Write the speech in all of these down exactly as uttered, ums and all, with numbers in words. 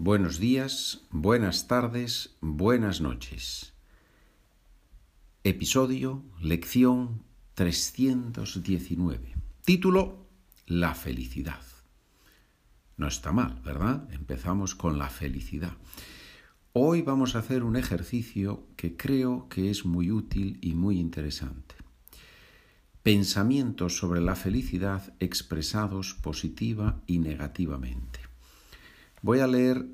Buenos días, buenas tardes, buenas noches. Episodio, lección trescientos diecinueve. Título, la felicidad. No está mal, ¿verdad? Empezamos con la felicidad. Hoy vamos a hacer un ejercicio que creo que es muy útil y muy interesante. Pensamientos sobre la felicidad expresados positiva y negativamente. Voy a leer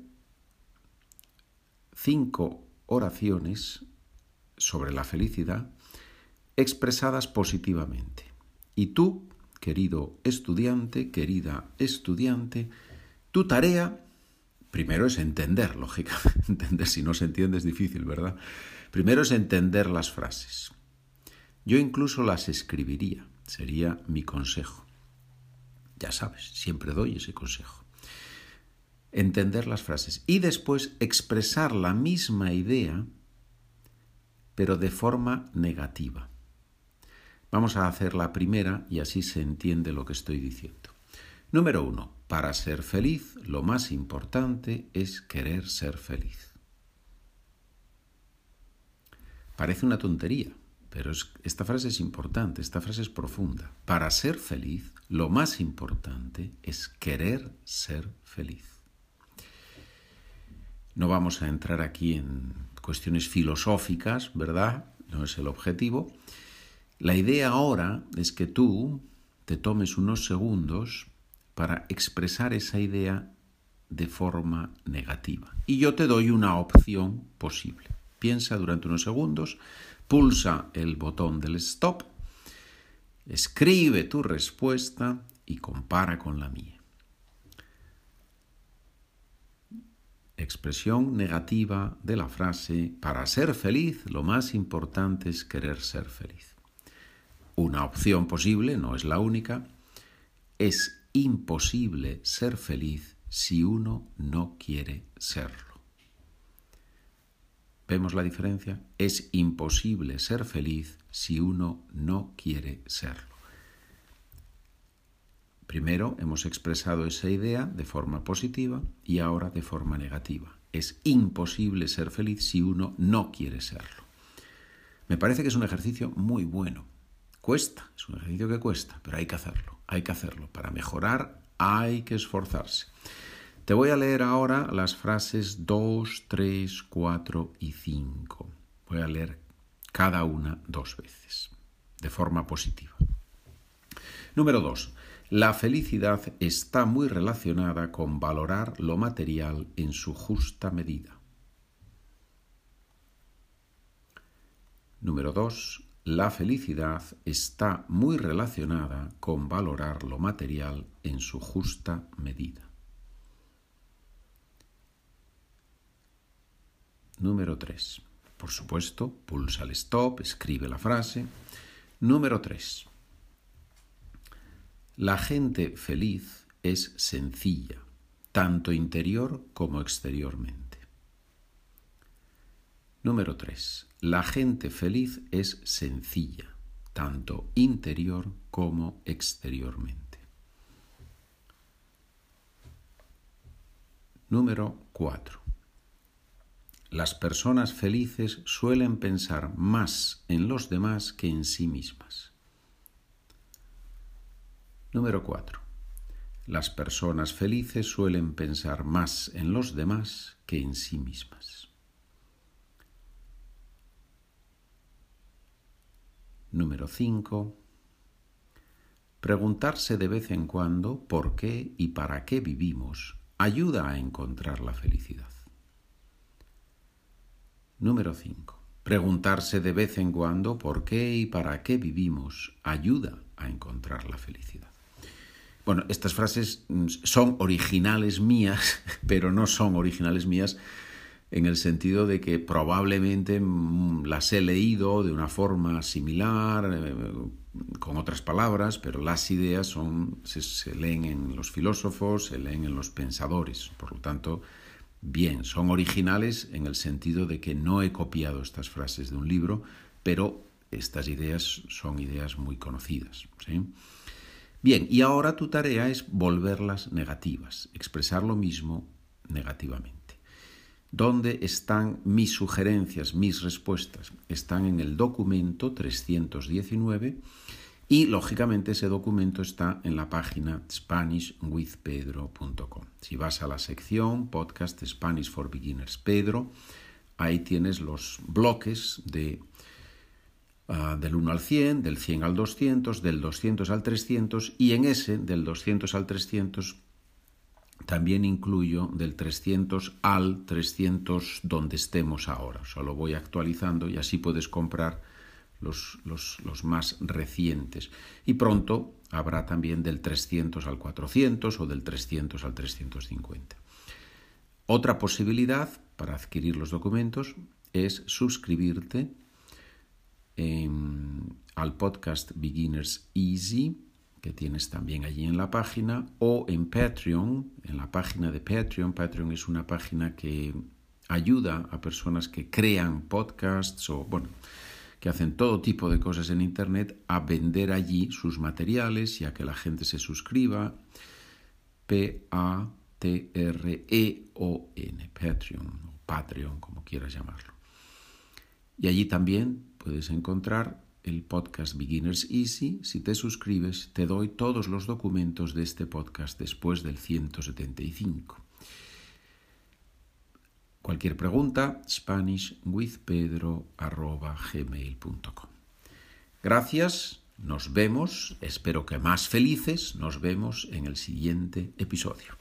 cinco oraciones sobre la felicidad expresadas positivamente. Y tú, querido estudiante, querida estudiante, tu tarea, primero es entender, lógicamente, entender, si no se entiende es difícil, ¿verdad? Primero es entender las frases. Yo incluso las escribiría, sería mi consejo. Ya sabes, siempre doy ese consejo. Entender las frases y después expresar la misma idea, pero de forma negativa. Vamos a hacer la primera y así se entiende lo que estoy diciendo. Número uno, para ser feliz, lo más importante es querer ser feliz. Parece una tontería, pero es, esta frase es importante, esta frase es profunda. Para ser feliz, lo más importante es querer ser feliz. No vamos a entrar aquí en cuestiones filosóficas, ¿verdad? No es el objetivo. La idea ahora es que tú te tomes unos segundos para expresar esa idea de forma negativa. Y yo te doy una opción posible. Piensa durante unos segundos, pulsa el botón del stop, escribe tu respuesta y compara con la mía. Expresión negativa de la frase, para ser feliz, lo más importante es querer ser feliz. Una opción posible, no es la única, es imposible ser feliz si uno no quiere serlo. ¿Vemos la diferencia? Es imposible ser feliz si uno no quiere serlo. Primero hemos expresado esa idea de forma positiva y ahora de forma negativa. Es imposible ser feliz si uno no quiere serlo. Me parece que es un ejercicio muy bueno. Cuesta, es un ejercicio que cuesta, pero hay que hacerlo, hay que hacerlo. Para mejorar hay que esforzarse. Te voy a leer ahora las frases dos, tres, cuatro y cinco. Voy a leer cada una dos veces, de forma positiva. Número dos. La felicidad está muy relacionada con valorar lo material en su justa medida. Número dos. La felicidad está muy relacionada con valorar lo material en su justa medida. Número tres. Por supuesto, pulsa el stop, escribe la frase. Número tres. La gente feliz es sencilla, tanto interior como exteriormente. Número tres. La gente feliz es sencilla, tanto interior como exteriormente. Número cuatro. Las personas felices suelen pensar más en los demás que en sí mismas. Número cuatro. Las personas felices suelen pensar más en los demás que en sí mismas. Número cinco. Preguntarse de vez en cuando por qué y para qué vivimos ayuda a encontrar la felicidad. Número cinco. Preguntarse de vez en cuando por qué y para qué vivimos ayuda a encontrar la felicidad. Bueno, estas frases son originales mías, pero no son originales mías en el sentido de que probablemente las he leído de una forma similar, eh, con otras palabras, pero las ideas son, se, se leen en los filósofos, se leen en los pensadores. Por lo tanto, bien, son originales en el sentido de que no he copiado estas frases de un libro, pero estas ideas son ideas muy conocidas, ¿sí? Bien, y ahora tu tarea es volverlas negativas, expresar lo mismo negativamente. ¿Dónde están mis sugerencias, mis respuestas? Están en el documento trescientos diecinueve y, lógicamente, ese documento está en la página spanish with pedro punto com. Si vas a la sección Podcast Spanish for Beginners Pedro, ahí tienes los bloques de, uh, del uno al cien, del cien al doscientos, del doscientos al trescientos, y en ese, del doscientos al trescientos, también incluyo del trescientos al trescientos donde estemos ahora. Solo voy actualizando y así puedes comprar los, los, los más recientes. Y pronto habrá también del trescientos al cuatrocientos o del trescientos al trescientos cincuenta. Otra posibilidad para adquirir los documentos es suscribirte en, al podcast Beginners Easy, que tienes también allí en la página, o en Patreon, en la página de Patreon. Patreon es una página que ayuda a personas que crean podcasts o, bueno, que hacen todo tipo de cosas en Internet a vender allí sus materiales y a que la gente se suscriba. P A T R E O N, Patreon, o Patreon, como quieras llamarlo. Y allí también puedes encontrar el podcast Beginners Easy. Si te suscribes, te doy todos los documentos de este podcast después del ciento setenta y cinco. Cualquier pregunta, spanish with pedro arroba gmail punto com. Gracias, nos vemos, espero que más felices, nos vemos en el siguiente episodio.